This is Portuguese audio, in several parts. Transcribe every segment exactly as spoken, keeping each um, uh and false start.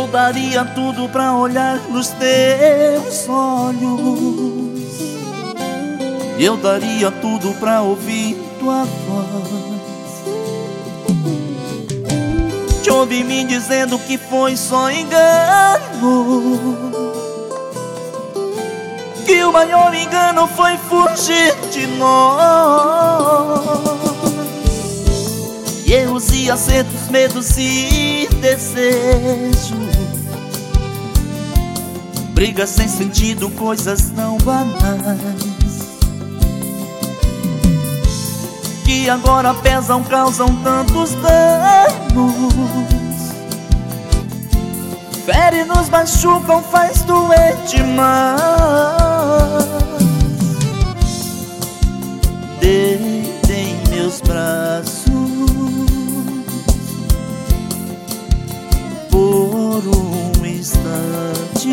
daria tudo pra olhar nos teus olhos. Eu daria tudo pra ouvir tua voz. Te ouvi me dizendo que foi só engano, que o maior engano foi fugir de nós. E erros e acertos, medos e desejos, brigas sem sentido, coisas tão banais, que agora pesam, causam tantos danos. Fere, nos machucam, faz doer demais. Deita em meus braços por um instante,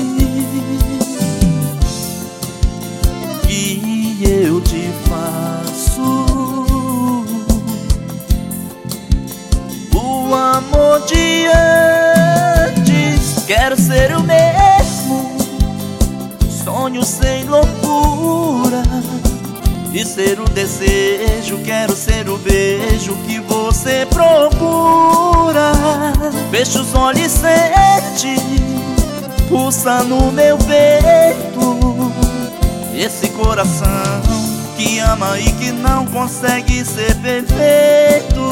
e eu te faço o amor de antes. Quero ser o mesmo, sonho sem loucura, e ser o desejo. Quero ser o beijo que você procura. Fecha os olhos e sente, pulsa no meu peito, esse coração que ama e que não consegue ser perfeito.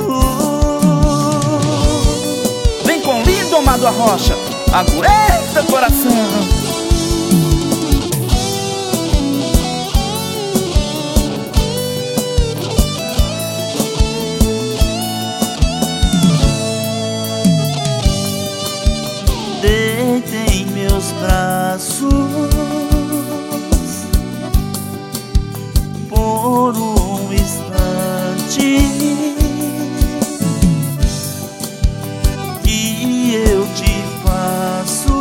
Vem com lindo, amado Arrocha, aguenta, coração. Deita em meus braços por um instante, que eu te faço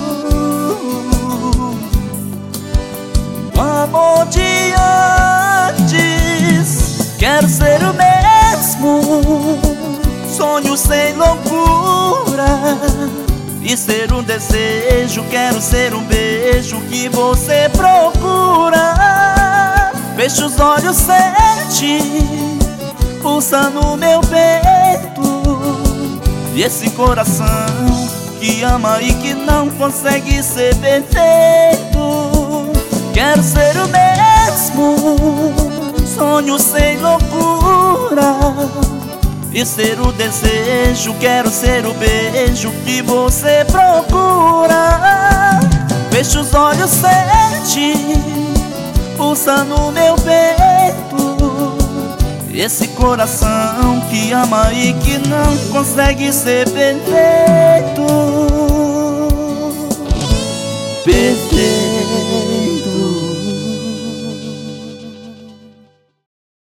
o amor de antes. Quero ser o mesmo, sonho sem loucura, e ser um desejo. Quero ser um beijo que você procura. Fecha os olhos, sente, pulsa no meu peito, e esse coração que ama e que não consegue ser perfeito. Quero ser o mesmo, sonho sem loucura, e ser o desejo. Quero ser o beijo que você procura. Fecha os olhos, sente, pulsa no meu peito, esse coração que ama e que não consegue ser perfeito.